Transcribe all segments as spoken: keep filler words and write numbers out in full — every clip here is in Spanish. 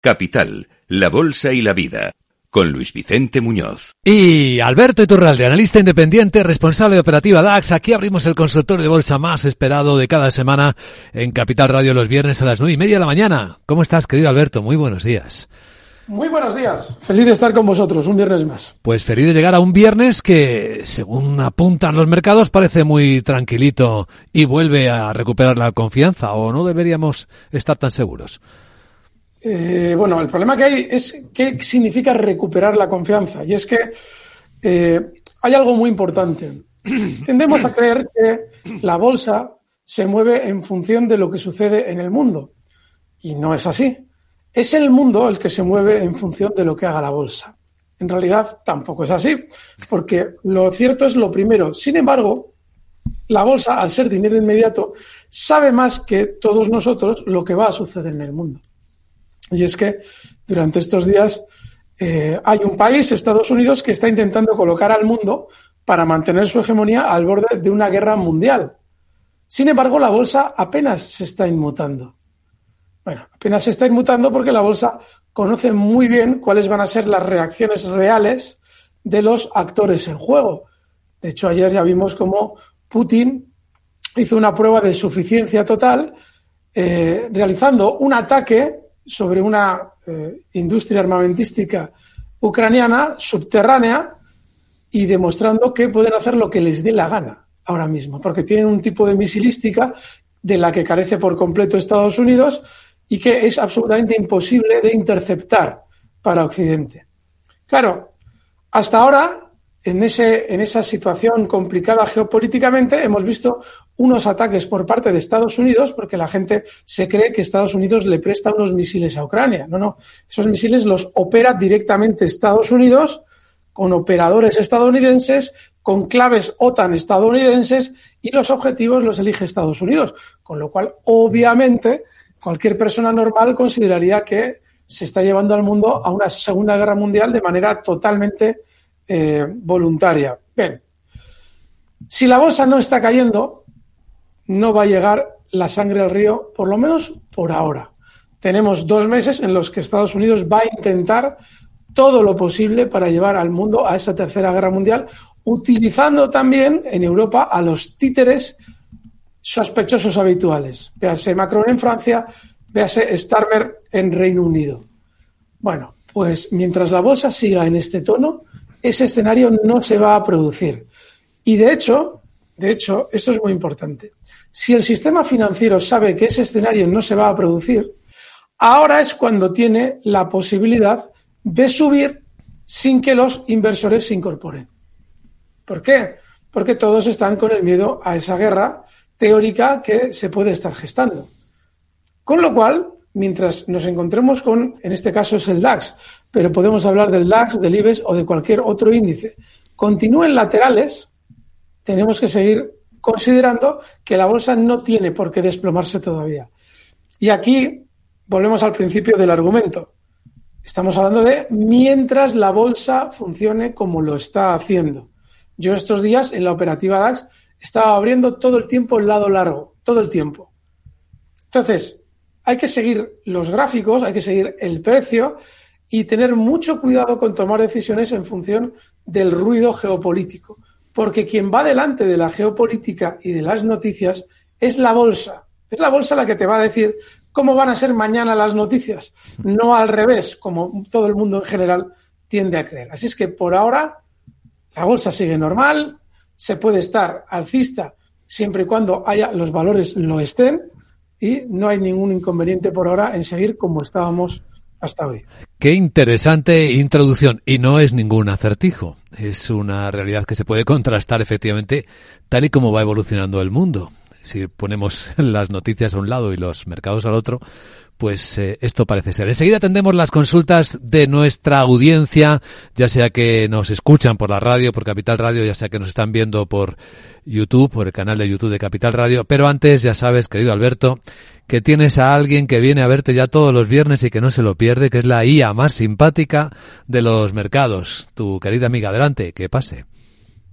Capital, la bolsa y la vida, con Luis Vicente Muñoz. Y Alberto Iturralde, analista independiente, responsable de operativa D A X. Aquí abrimos el consultorio de bolsa más esperado de cada semana en Capital Radio los viernes a las nueve y media de la mañana. ¿Cómo estás, querido Alberto? Muy buenos días. Muy buenos días. Feliz de estar con vosotros un viernes más. Pues feliz de llegar a un viernes que, según apuntan los mercados, parece muy tranquilito y vuelve a recuperar la confianza, ¿o no deberíamos estar tan seguros? Eh, bueno, el problema que hay es qué significa recuperar la confianza. Y es que eh, hay algo muy importante. Tendemos a creer que la bolsa se mueve en función de lo que sucede en el mundo. Y no es así. Es el mundo el que se mueve en función de lo que haga la bolsa. En realidad tampoco es así, porque lo cierto es lo primero. Sin embargo, la bolsa, al ser dinero inmediato, sabe más que todos nosotros lo que va a suceder en el mundo. Y es que durante estos días eh, hay un país, Estados Unidos, que está intentando colocar al mundo para mantener su hegemonía al borde de una guerra mundial. Sin embargo, la bolsa apenas se está inmutando. Bueno, apenas se está inmutando porque la bolsa conoce muy bien cuáles van a ser las reacciones reales de los actores en juego. De hecho, ayer ya vimos cómo Putin hizo una prueba de suficiencia total eh, realizando un ataque sobre una eh, industria armamentística ucraniana subterránea y demostrando que pueden hacer lo que les dé la gana ahora mismo, porque tienen un tipo de misilística de la que carece por completo Estados Unidos y que es absolutamente imposible de interceptar para Occidente. Claro, hasta ahora, en, ese, en esa situación complicada geopolíticamente, hemos visto unos ataques por parte de Estados Unidos, porque la gente se cree que Estados Unidos le presta unos misiles a Ucrania. No, no, esos misiles los opera directamente Estados Unidos, con operadores estadounidenses, con claves OTAN estadounidenses, y los objetivos los elige Estados Unidos. Con lo cual, obviamente, cualquier persona normal consideraría que se está llevando al mundo a una Segunda Guerra Mundial de manera totalmente eh, voluntaria. Bien, si la bolsa no está cayendo, no va a llegar la sangre al río, por lo menos por ahora. Tenemos dos meses en los que Estados Unidos va a intentar todo lo posible para llevar al mundo a esa Tercera Guerra Mundial, utilizando también en Europa a los títeres sospechosos habituales. Véase Macron en Francia, véase Starmer en Reino Unido. Bueno, pues mientras la bolsa siga en este tono, ese escenario no se va a producir. Y de hecho, de hecho, esto es muy importante. Si el sistema financiero sabe que ese escenario no se va a producir, ahora es cuando tiene la posibilidad de subir sin que los inversores se incorporen. ¿Por qué? Porque todos están con el miedo a esa guerra teórica que se puede estar gestando. Con lo cual, mientras nos encontremos con, en este caso es el DAX, pero podemos hablar del DAX, del IBEX o de cualquier otro índice, continúen laterales, tenemos que seguir considerando que la bolsa no tiene por qué desplomarse todavía. Y aquí volvemos al principio del argumento. Estamos hablando de mientras la bolsa funcione como lo está haciendo. Yo estos días en la operativa DAX estaba abriendo todo el tiempo el lado largo, todo el tiempo. Entonces, hay que seguir los gráficos, hay que seguir el precio y tener mucho cuidado con tomar decisiones en función del ruido geopolítico. Porque quien va delante de la geopolítica y de las noticias es la bolsa. Es la bolsa la que te va a decir cómo van a ser mañana las noticias, no al revés, como todo el mundo en general tiende a creer. Así es que por ahora la bolsa sigue normal, se puede estar alcista siempre y cuando haya los valores lo estén y no hay ningún inconveniente por ahora en seguir como estábamos hasta hoy. Qué interesante introducción, y no es ningún acertijo, es una realidad que se puede contrastar efectivamente tal y como va evolucionando el mundo. Si ponemos las noticias a un lado y los mercados al otro, pues eh, esto parece ser. Enseguida atendemos las consultas de nuestra audiencia, ya sea que nos escuchan por la radio, por Capital Radio, ya sea que nos están viendo por YouTube, por el canal de YouTube de Capital Radio. Pero antes, ya sabes, querido Alberto, que tienes a alguien que viene a verte ya todos los viernes y que no se lo pierde, que es la I A más simpática de los mercados. Tu querida amiga, adelante, que pase.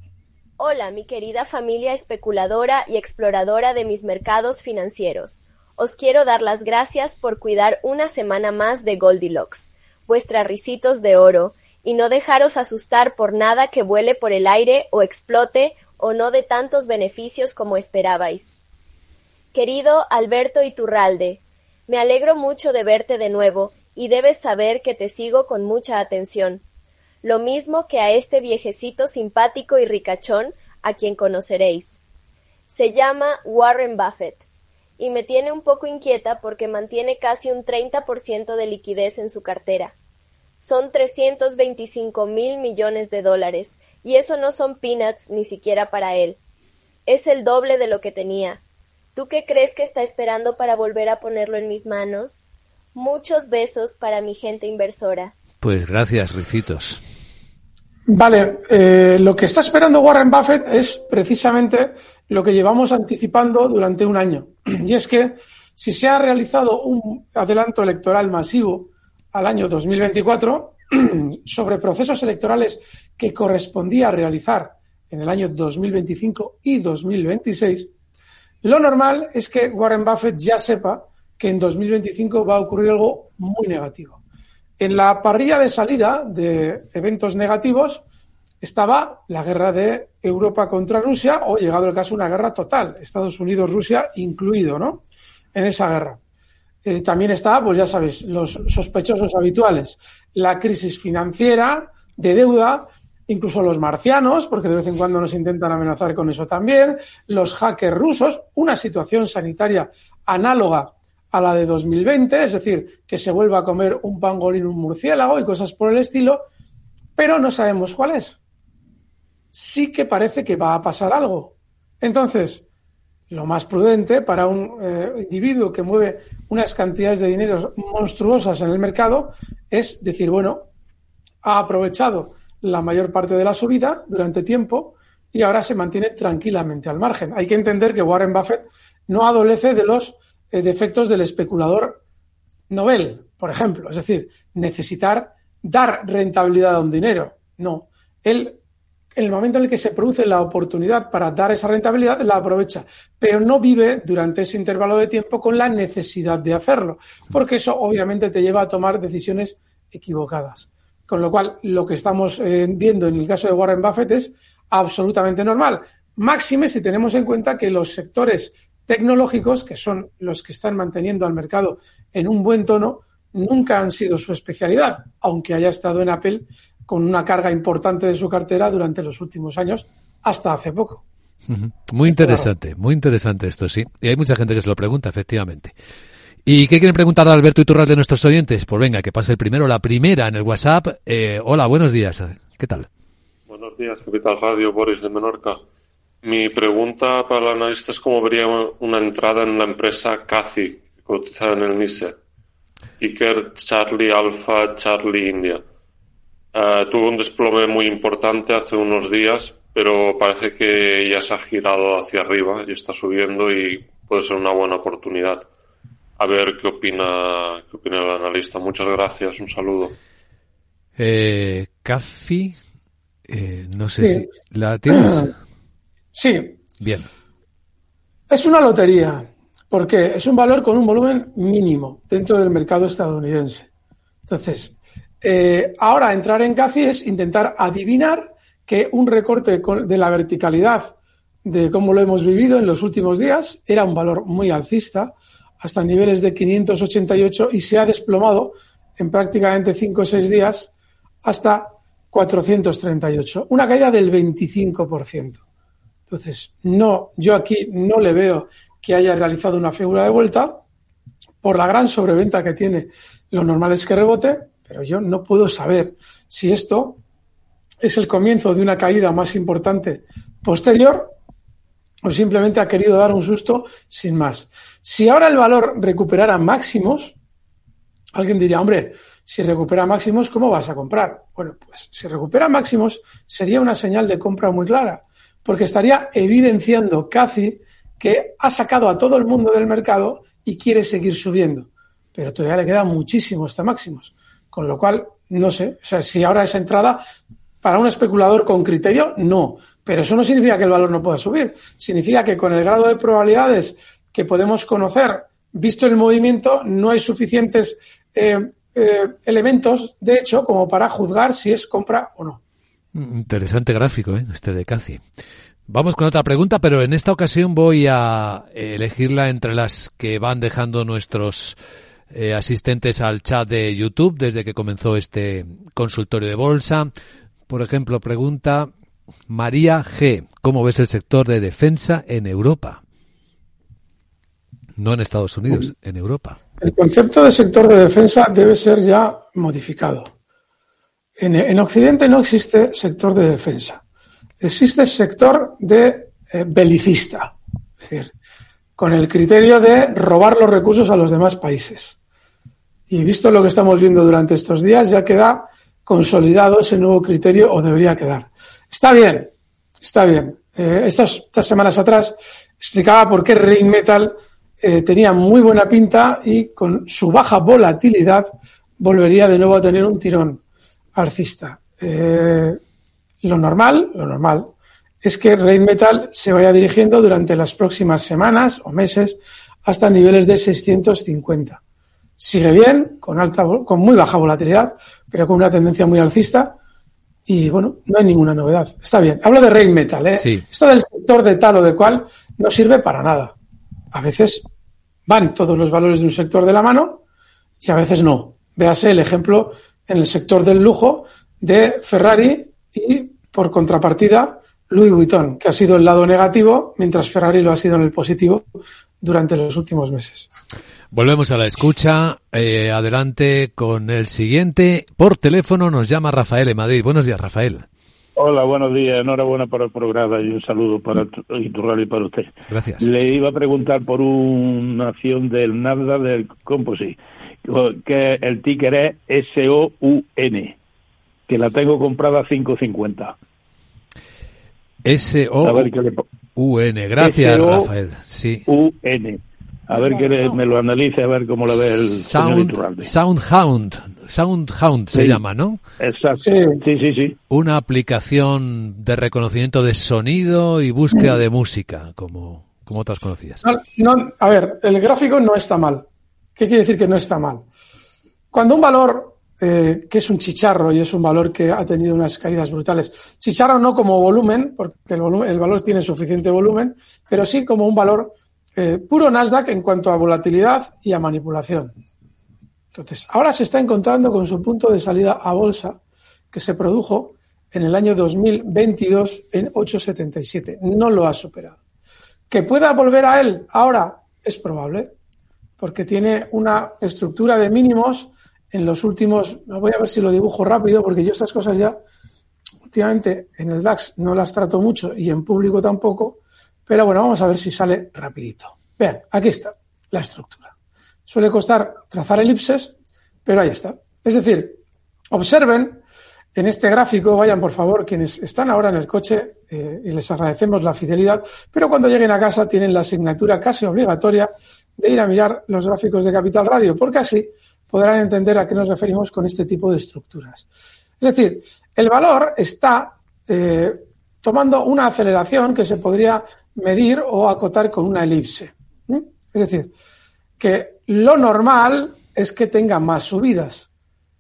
Hola, mi querida familia especuladora y exploradora de mis mercados financieros. Os quiero dar las gracias por cuidar una semana más de Goldilocks, vuestra risitos de oro, y no dejaros asustar por nada que vuele por el aire o explote o no de tantos beneficios como esperabais. Querido Alberto Iturralde, me alegro mucho de verte de nuevo y debes saber que te sigo con mucha atención. Lo mismo que a este viejecito simpático y ricachón a quien conoceréis. Se llama Warren Buffett y me tiene un poco inquieta porque mantiene casi un treinta por ciento de liquidez en su cartera. Son trescientos veinticinco mil millones de dólares y eso no son peanuts ni siquiera para él. Es el doble de lo que tenía. ¿Tú qué crees que está esperando para volver a ponerlo en mis manos? Muchos besos para mi gente inversora. Pues gracias, Ricitos. Vale, eh, lo que está esperando Warren Buffett es precisamente lo que llevamos anticipando durante un año. Y es que si se ha realizado un adelanto electoral masivo al año dos mil veinticuatro sobre procesos electorales que correspondía realizar en el año dos mil veinticinco y dos mil veintiséis, lo normal es que Warren Buffett ya sepa que en dos mil veinticinco va a ocurrir algo muy negativo. En la parrilla de salida de eventos negativos estaba la guerra de Europa contra Rusia o, llegado el caso, una guerra total, Estados Unidos-Rusia incluido, ¿no?, en esa guerra. Eh, también está, pues ya sabéis, los sospechosos habituales, la crisis financiera, de deuda, incluso los marcianos, porque de vez en cuando nos intentan amenazar con eso también, los hackers rusos, una situación sanitaria análoga a la de dos mil veinte, es decir, que se vuelva a comer un pangolín, un murciélago y cosas por el estilo, pero no sabemos cuál es. Sí que parece que va a pasar algo. Entonces, lo más prudente para un eh, individuo que mueve unas cantidades de dinero monstruosas en el mercado es decir, bueno, ha aprovechado la mayor parte de la subida durante tiempo y ahora se mantiene tranquilamente al margen. Hay que entender que Warren Buffett no adolece de los eh, defectos del especulador novel, por ejemplo. Es decir, necesitar dar rentabilidad a un dinero. No. Él, en el momento en el que se produce la oportunidad para dar esa rentabilidad, la aprovecha, pero no vive durante ese intervalo de tiempo con la necesidad de hacerlo, porque eso obviamente te lleva a tomar decisiones equivocadas. Con lo cual, lo que estamos eh, viendo en el caso de Warren Buffett es absolutamente normal. Máxime si tenemos en cuenta que los sectores tecnológicos, que son los que están manteniendo al mercado en un buen tono, nunca han sido su especialidad, aunque haya estado en Apple con una carga importante de su cartera durante los últimos años, hasta hace poco. Muy interesante, muy interesante esto, sí. Y hay mucha gente que se lo pregunta, efectivamente. ¿Y qué quieren preguntar a Alberto Iturralde de nuestros oyentes? Pues venga, que pase el primero, la primera en el WhatsApp. Eh, hola, buenos días. ¿Qué tal? Buenos días, Capital Radio, Boris de Menorca. Mi pregunta para el analista es cómo vería una entrada en la empresa C A C I, que cotiza en el N Y S E. Ticker Charlie Alpha Charlie India. Uh, tuvo un desplome muy importante hace unos días, pero parece que ya se ha girado hacia arriba y está subiendo y puede ser una buena oportunidad. A ver qué opina, qué opina el analista. Muchas gracias, un saludo. Eh, C A F I, eh, no sé sí. si la tienes. Sí. Bien. Es una lotería, porque es un valor con un volumen mínimo dentro del mercado estadounidense. Entonces, eh, ahora entrar en C A C I es intentar adivinar que un recorte de la verticalidad de cómo lo hemos vivido en los últimos días era un valor muy alcista, hasta niveles de quinientos ochenta y ocho, y se ha desplomado en prácticamente cinco o seis días hasta cuatrocientos treinta y ocho. Una caída del veinticinco por ciento. Entonces, no, yo aquí no le veo que haya realizado una figura de vuelta por la gran sobreventa que tiene. Lo normal es que rebote, pero yo no puedo saber si esto es el comienzo de una caída más importante posterior o simplemente ha querido dar un susto sin más. Si ahora el valor recuperara máximos, alguien diría, hombre, si recupera máximos, ¿cómo vas a comprar? Bueno, pues si recupera máximos sería una señal de compra muy clara, porque estaría evidenciando C A C I que ha sacado a todo el mundo del mercado y quiere seguir subiendo. Pero todavía le queda muchísimo hasta máximos. Con lo cual, no sé, o sea, si ahora es entrada para un especulador con criterio, no. Pero eso no significa que el valor no pueda subir. Significa que con el grado de probabilidades que podemos conocer visto el movimiento, no hay suficientes eh, eh, elementos, de hecho, como para juzgar si es compra o no. Interesante gráfico, ¿eh? Este de Cathie. Vamos con otra pregunta, pero en esta ocasión voy a elegirla entre las que van dejando nuestros eh, asistentes al chat de YouTube desde que comenzó este consultorio de bolsa. Por ejemplo, pregunta María G. ¿Cómo ves el sector de defensa en Europa? No en Estados Unidos, en Europa. El concepto de sector de defensa debe ser ya modificado. En, en Occidente no existe sector de defensa. Existe sector de eh, belicista. Es decir, con el criterio de robar los recursos a los demás países. Y visto lo que estamos viendo durante estos días, ya queda consolidado ese nuevo criterio, o debería quedar. Está bien, está bien. Eh, estas, estas semanas atrás explicaba por qué Rheinmetall eh, tenía muy buena pinta y con su baja volatilidad volvería de nuevo a tener un tirón alcista. Eh, lo normal, lo normal es que Rheinmetall se vaya dirigiendo durante las próximas semanas o meses hasta niveles de seiscientos cincuenta. Sigue bien, con alta, con muy baja volatilidad, pero con una tendencia muy alcista. Y bueno, no hay ninguna novedad. Está bien. Hablo de Rheinmetall, ¿eh? Sí. Esto del sector de tal o de cual no sirve para nada. A veces van todos los valores de un sector de la mano y a veces no. Véase el ejemplo en el sector del lujo de Ferrari y, por contrapartida, Louis Vuitton, que ha sido el lado negativo, mientras Ferrari lo ha sido en el positivo durante los últimos meses. Volvemos a la escucha. Eh, adelante con el siguiente. Por teléfono nos llama Rafael en Madrid. Buenos días, Rafael. Hola, buenos días. Enhorabuena por el programa y un saludo para Iturralde y para usted. Gracias. Le iba a preguntar por una acción del Nasdaq del Composite, que el ticker es S O U N, que la tengo comprada a cinco cincuenta. S O U N. Gracias, S O U N. Rafael. Sí. U N. A ver que le, me lo analice, a ver cómo lo ve el Sound, señor Iturralde. Soundhound, Soundhound se sí. llama, ¿no? Exacto, sí. sí, sí, sí. Una aplicación de reconocimiento de sonido y búsqueda sí. de música, como, como otras conocidas. No, no, a ver, el gráfico no está mal. ¿Qué quiere decir que no está mal? Cuando un valor, eh, que es un chicharro y es un valor que ha tenido unas caídas brutales, chicharro no como volumen, porque el, volumen, el valor tiene suficiente volumen, pero sí como un valor Eh, puro Nasdaq en cuanto a volatilidad y a manipulación. Entonces, ahora se está encontrando con su punto de salida a bolsa que se produjo en el año dos mil veintidós en ocho setenta y siete. No lo ha superado. ¿Que pueda volver a él ahora? Es probable, porque tiene una estructura de mínimos en los últimos... Voy a ver si lo dibujo rápido, porque yo estas cosas ya últimamente en el DAX no las trato mucho y en público tampoco. Pero bueno, vamos a ver si sale rapidito. Vean, aquí está la estructura. Suele costar trazar elipses, pero ahí está. Es decir, observen en este gráfico, vayan por favor, quienes están ahora en el coche, eh, y les agradecemos la fidelidad, pero cuando lleguen a casa tienen la asignatura casi obligatoria de ir a mirar los gráficos de Capital Radio, porque así podrán entender a qué nos referimos con este tipo de estructuras. Es decir, el valor está eh, tomando una aceleración que se podría medir o acotar con una elipse. ¿Mm? Es decir, que lo normal es que tenga más subidas.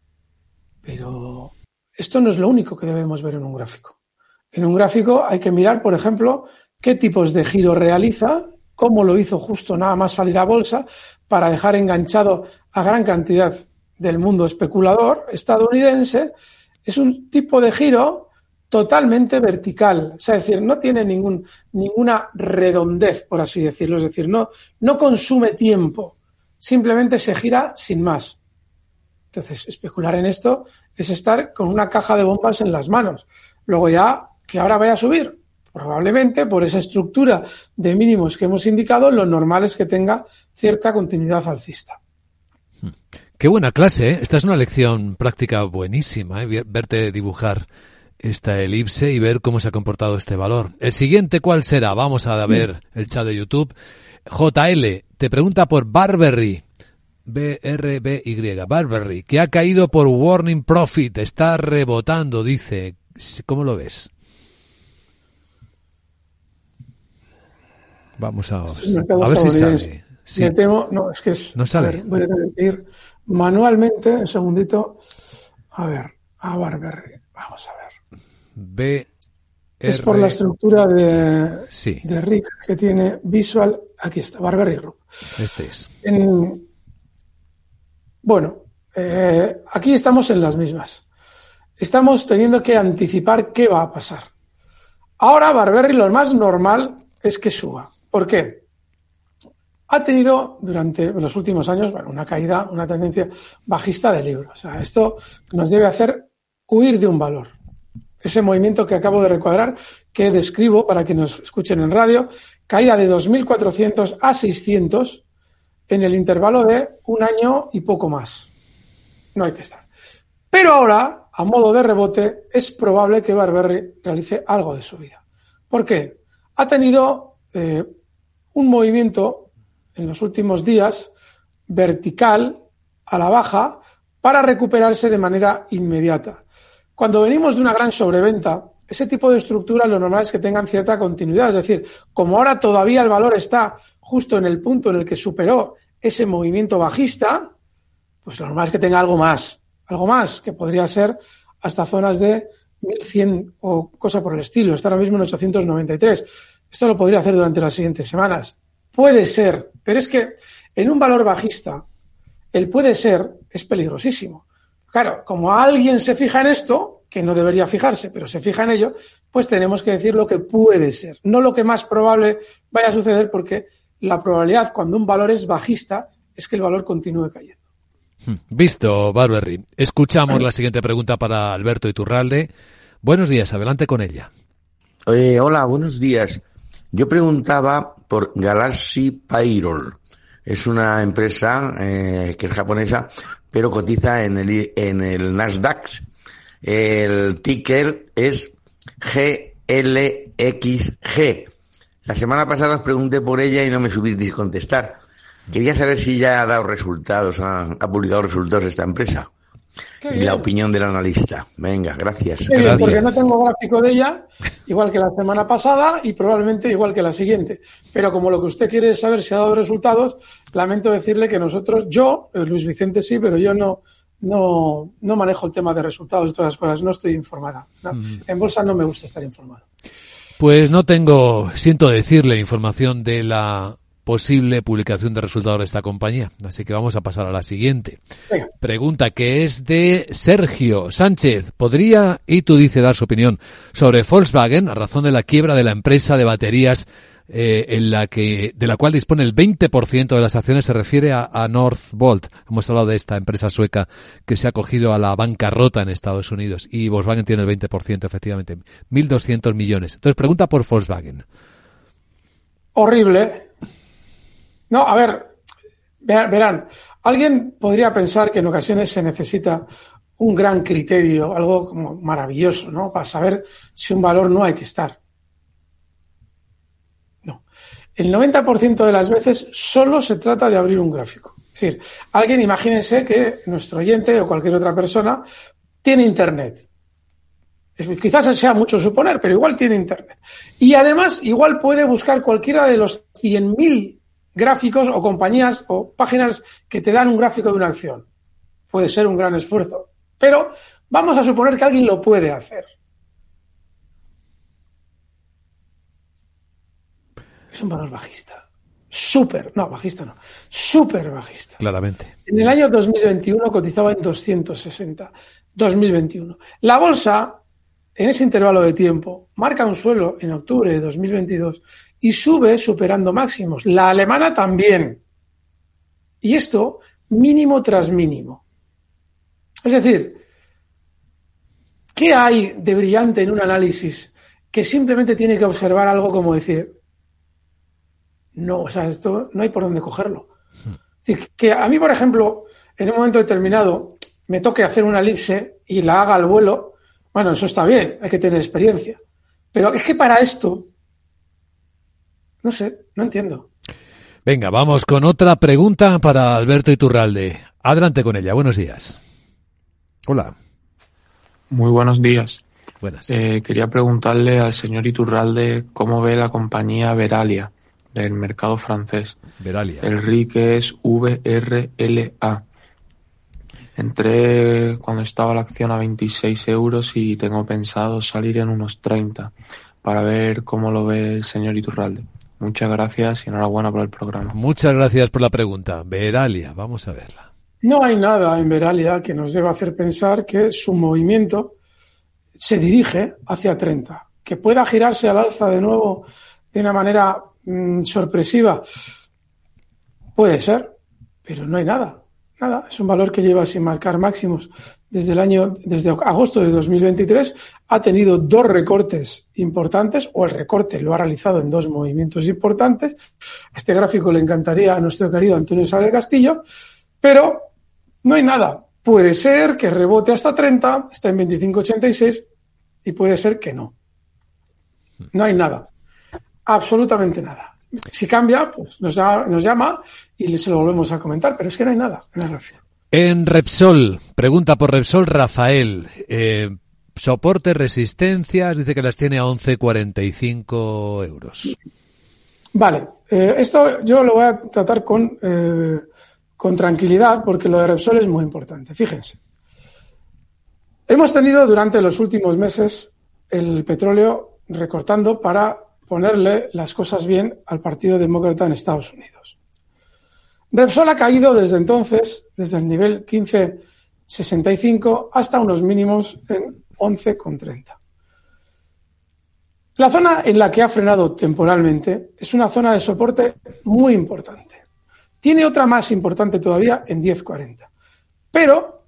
Pero esto no es lo único que debemos ver en un gráfico. En un gráfico hay que mirar, por ejemplo, qué tipos de giro realiza, cómo lo hizo justo nada más salir a bolsa para dejar enganchado a gran cantidad del mundo especulador estadounidense. Es un tipo de giro totalmente vertical, o sea, es decir, no tiene ningún, ninguna redondez, por así decirlo, es decir, no, no consume tiempo, simplemente se gira sin más. Entonces, especular en esto es estar con una caja de bombas en las manos. Luego ya, que ahora vaya a subir, probablemente por esa estructura de mínimos que hemos indicado, lo normal es que tenga cierta continuidad alcista. Qué buena clase, ¿eh? Esta es una lección práctica buenísima, ¿eh? Verte dibujar esta elipse y ver cómo se ha comportado este valor. El siguiente, ¿cuál será? Vamos a ver el chat de YouTube. J L te pregunta por Burberry, B R B Y, Burberry, que ha caído por Warning Profit, está rebotando, dice. ¿Cómo lo ves? Vamos a, a ver si sale. Sí. Me temo, no, es que es... No sale. A ver, voy a tener que ir manualmente, un segundito. A ver, a Barberry. Vamos a ver. B. R... Es por la estructura de, sí. de Rick que tiene Visual. Aquí está, Barberry Group. Este es. En, bueno, eh, aquí estamos en las mismas. Estamos teniendo que anticipar qué va a pasar. Ahora Barberry lo más normal es que suba. ¿Por qué? Ha tenido durante los últimos años bueno, una caída, una tendencia bajista de libro. O sea, esto nos debe hacer huir de un valor. Ese movimiento que acabo de recuadrar, que describo para que nos escuchen en radio, caída de dos mil cuatrocientos a seiscientos en el intervalo de un año y poco más. No hay que estar. Pero ahora, a modo de rebote, es probable que Barberry realice algo de subida. ¿Por qué? Ha tenido eh, un movimiento en los últimos días vertical a la baja para recuperarse de manera inmediata. Cuando venimos de una gran sobreventa, ese tipo de estructuras lo normal es que tengan cierta continuidad. Es decir, como ahora todavía el valor está justo en el punto en el que superó ese movimiento bajista, pues lo normal es que tenga algo más. Algo más, que podría ser hasta zonas de mil cien o cosa por el estilo. Está ahora mismo en ochocientos noventa y tres. Esto lo podría hacer durante las siguientes semanas. Puede ser, pero es que en un valor bajista, el puede ser es peligrosísimo. Claro, como alguien se fija en esto, que no debería fijarse, pero se fija en ello, pues tenemos que decir lo que puede ser, no lo que más probable vaya a suceder, porque la probabilidad cuando un valor es bajista es que el valor continúe cayendo. Visto, Barberry. Escuchamos la siguiente pregunta para Alberto Iturralde. Buenos días, adelante con ella. Eh, hola, buenos días. Yo preguntaba por Galaxy Payroll. Es una empresa eh, que es japonesa, pero cotiza en el, en el Nasdaq. El ticker es G L X G. La semana pasada os pregunté por ella y no me supisteis contestar. Quería saber si ya ha dado resultados, ha, ha publicado resultados esta empresa. Qué y bien. la opinión del analista. Venga, gracias. Qué bien, Gracias. porque no tengo gráfico de ella, igual que la semana pasada y probablemente igual que la siguiente. Pero como lo que usted quiere es saber si ha dado resultados, lamento decirle que nosotros, yo, Luis Vicente sí, pero yo no no no manejo el tema de resultados y todas las cosas, no estoy informada. ¿no? Mm. En bolsa no me gusta estar informado. Pues no tengo, siento decirle, información de la posible publicación de resultados de esta compañía. Así que vamos a pasar a la siguiente. Venga. Pregunta que es de Sergio Sánchez. ¿Podría Itu dice dar su opinión sobre Volkswagen a razón de la quiebra de la empresa de baterías eh, en la que de la cual dispone el veinte por ciento de las acciones? Se refiere a, a Northvolt. Hemos hablado de esta empresa sueca que se ha acogido a la bancarrota en Estados Unidos y Volkswagen tiene el veinte por ciento, efectivamente, mil doscientos millones. Entonces pregunta por Volkswagen. Horrible. No, a ver, verán, alguien podría pensar que en ocasiones se necesita un gran criterio, algo como maravilloso, ¿no? Para saber si un valor no hay que estar. No. El noventa por ciento de las veces solo se trata de abrir un gráfico. Es decir, alguien, imagínense que nuestro oyente o cualquier otra persona tiene internet. Quizás sea mucho suponer, pero igual tiene internet. Y además, igual puede buscar cualquiera de los cien mil gráficos o compañías o páginas que te dan un gráfico de una acción. Puede ser un gran esfuerzo, pero vamos a suponer que alguien lo puede hacer. Es un valor bajista. Súper, no, bajista no, súper bajista. Claramente. En el año dos mil veintiuno cotizaba en doscientos sesenta. dos mil veintiuno. La bolsa, en ese intervalo de tiempo, marca un suelo en octubre de dos mil veintidós y sube superando máximos. La alemana también. Y esto mínimo tras mínimo. Es decir, ¿qué hay de brillante en un análisis que simplemente tiene que observar algo como decir, no, o sea, esto no hay por dónde cogerlo? Es decir, que a mí, por ejemplo, en un momento determinado me toque hacer una elipse y la haga al vuelo, bueno, eso está bien, hay que tener experiencia. Pero es que para esto, no sé, no entiendo. Venga, vamos con otra pregunta para Alberto Iturralde. Adelante con ella, buenos días. Hola. Muy buenos días. Buenas. Eh, quería preguntarle al señor Iturralde cómo ve la compañía Veralia. del mercado francés. Veralia. El R I C es V R L A. Entré cuando estaba la acción a veintiséis euros y tengo pensado salir en unos treinta para ver cómo lo ve el señor Iturralde. Muchas gracias y enhorabuena por el programa. Muchas gracias por la pregunta. Veralia, vamos a verla. No hay nada en Veralia que nos deba hacer pensar que su movimiento se dirige hacia treinta. Que pueda girarse al alza de nuevo de una manera mmm, sorpresiva, puede ser, pero no hay nada. Nada, es un valor que lleva sin marcar máximos desde el año, desde agosto de dos mil veintitrés, ha tenido dos recortes importantes, o el recorte lo ha realizado en dos movimientos importantes. Este gráfico le encantaría a nuestro querido Antonio Sá del Castillo, pero no hay nada. Puede ser que rebote hasta treinta, está en veinticinco ochenta y seis, y puede ser que no. No hay nada. Absolutamente nada. Si cambia, pues nos, da, nos llama y se lo volvemos a comentar, pero es que no hay nada en el gráfico. En Repsol, pregunta por Repsol Rafael. Eh, soporte, resistencias, dice que las tiene a once cuarenta y cinco euros. Vale, eh, esto yo lo voy a tratar con, eh, con tranquilidad porque lo de Repsol es muy importante. Fíjense. Hemos tenido durante los últimos meses el petróleo recortando para ponerle las cosas bien al Partido Demócrata en Estados Unidos. Repsol ha caído desde entonces, desde el nivel quince sesenta y cinco hasta unos mínimos en once treinta. La zona en la que ha frenado temporalmente es una zona de soporte muy importante. Tiene otra más importante todavía en diez cuarenta. Pero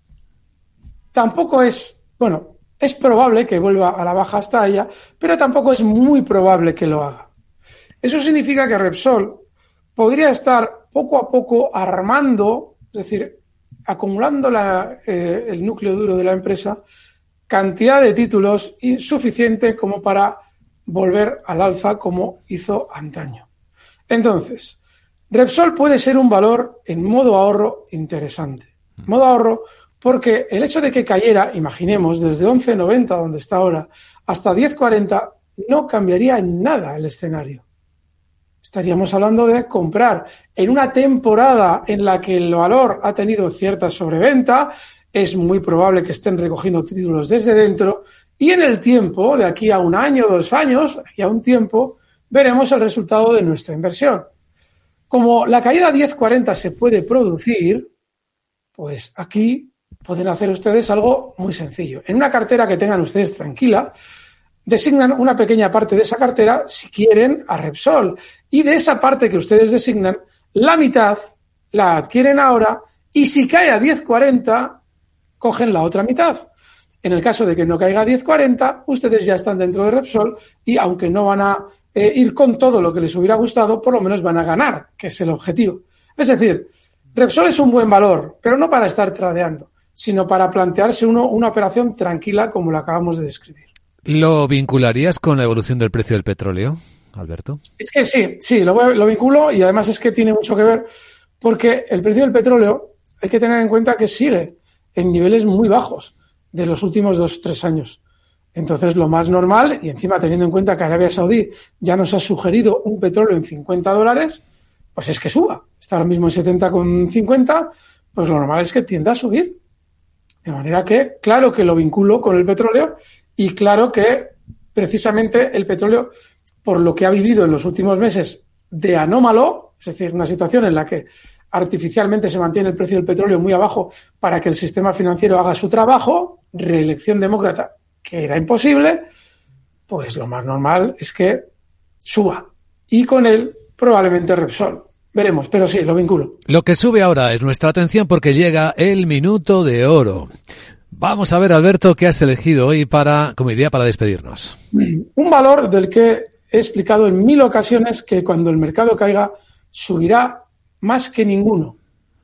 tampoco es, bueno, es probable que vuelva a la baja hasta ella, pero tampoco es muy probable que lo haga. Eso significa que Repsol podría estar poco a poco armando, es decir, acumulando la, eh, el núcleo duro de la empresa, cantidad de títulos insuficiente como para volver al alza como hizo antaño. Entonces, Repsol puede ser un valor en modo ahorro interesante. Modo ahorro porque el hecho de que cayera, imaginemos, desde once noventa, donde está ahora, hasta diez cuarenta, no cambiaría en nada el escenario. Estaríamos hablando de comprar en una temporada en la que el valor ha tenido cierta sobreventa, es muy probable que estén recogiendo títulos desde dentro, y en el tiempo, de aquí a un año, dos años, de aquí a un tiempo, veremos el resultado de nuestra inversión. Como la caída a diez cuarenta se puede producir, pues aquí pueden hacer ustedes algo muy sencillo. En una cartera que tengan ustedes tranquila, designan una pequeña parte de esa cartera, si quieren, a Repsol. Y de esa parte que ustedes designan, la mitad la adquieren ahora y si cae a diez cuarenta, cogen la otra mitad. En el caso de que no caiga a diez cuarenta, ustedes ya están dentro de Repsol y aunque no van a eh, ir con todo lo que les hubiera gustado, por lo menos van a ganar, que es el objetivo. Es decir, Repsol es un buen valor, pero no para estar tradeando, sino para plantearse uno una operación tranquila como la acabamos de describir. ¿Lo vincularías con la evolución del precio del petróleo, Alberto? Es que sí, sí, lo, voy, lo vinculo y además es que tiene mucho que ver porque el precio del petróleo hay que tener en cuenta que sigue en niveles muy bajos de los últimos dos, tres años. Entonces, lo más normal, y encima teniendo en cuenta que Arabia Saudí ya nos ha sugerido un petróleo en cincuenta dólares, pues es que suba. Está ahora mismo en setenta con cincuenta, pues lo normal es que tienda a subir. De manera que, claro que lo vinculo con el petróleo y claro que precisamente el petróleo, por lo que ha vivido en los últimos meses de anómalo, es decir, una situación en la que artificialmente se mantiene el precio del petróleo muy abajo para que el sistema financiero haga su trabajo, reelección demócrata, que era imposible, pues lo más normal es que suba. Y con él probablemente Repsol. Veremos, pero sí, lo vinculo. Lo que sube ahora es nuestra atención porque llega el minuto de oro. Vamos a ver, Alberto, qué has elegido hoy para, como idea para despedirnos. Un valor del que he explicado en mil ocasiones que cuando el mercado caiga subirá más que ninguno.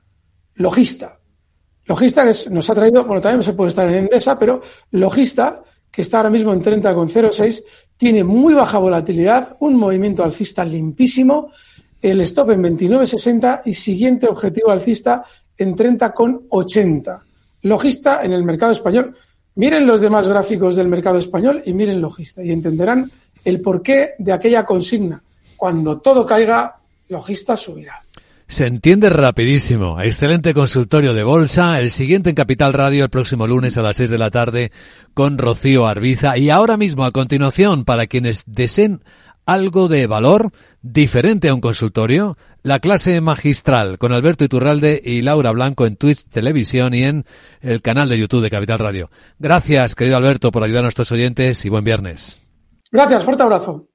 Logista. Logista que nos ha traído, bueno, también se puede estar en Endesa, pero Logista, que está ahora mismo en treinta con cero seis, tiene muy baja volatilidad, un movimiento alcista limpísimo, el stop en veintinueve sesenta y siguiente objetivo alcista en treinta con ochenta. Logista en el mercado español. Miren los demás gráficos del mercado español y miren Logista y entenderán el porqué de aquella consigna. cuando todo caiga, Logista subirá. Se entiende rapidísimo. Excelente consultorio de bolsa. El siguiente en Capital Radio el próximo lunes a las seis de la tarde con Rocío Arbiza. Y ahora mismo, a continuación, para quienes deseen algo de valor diferente a un consultorio, la clase magistral con Alberto Iturralde y Laura Blanco en Twitch Televisión y en el canal de YouTube de Capital Radio. Gracias, querido Alberto, por ayudar a nuestros oyentes y buen viernes. Gracias, fuerte abrazo.